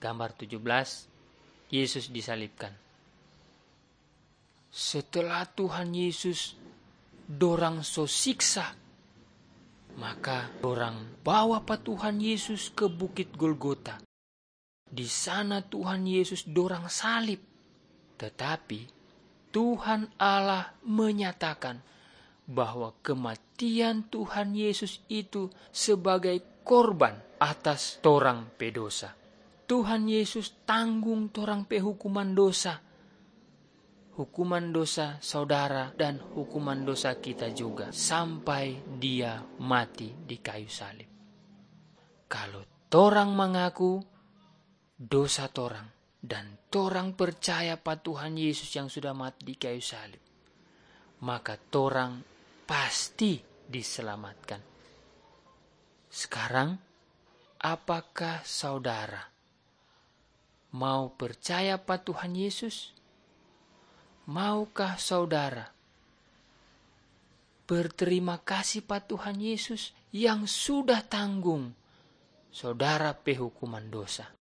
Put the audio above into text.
Gambar 17, Yesus disalibkan. Setelah Tuhan Yesus dorang so siksa, maka dorang bawa pa Tuhan Yesus ke Bukit Golgota. Di sana Tuhan Yesus dorang salib. Tetapi Tuhan Allah menyatakan bahwa kematian Tuhan Yesus itu sebagai korban atas torang pedosa. Tuhan Yesus tanggung torang pe hukuman dosa. Hukuman dosa saudara dan hukuman dosa kita juga. Sampai dia mati di kayu salib. Kalau torang mengaku dosa torang dan torang percaya pada Tuhan Yesus yang sudah mati di kayu salib, maka torang pasti diselamatkan. Sekarang, apakah saudara mau percaya pada Tuhan Yesus? Maukah saudara berterima kasih pada Tuhan Yesus yang sudah tanggung saudara pe hukuman dosa?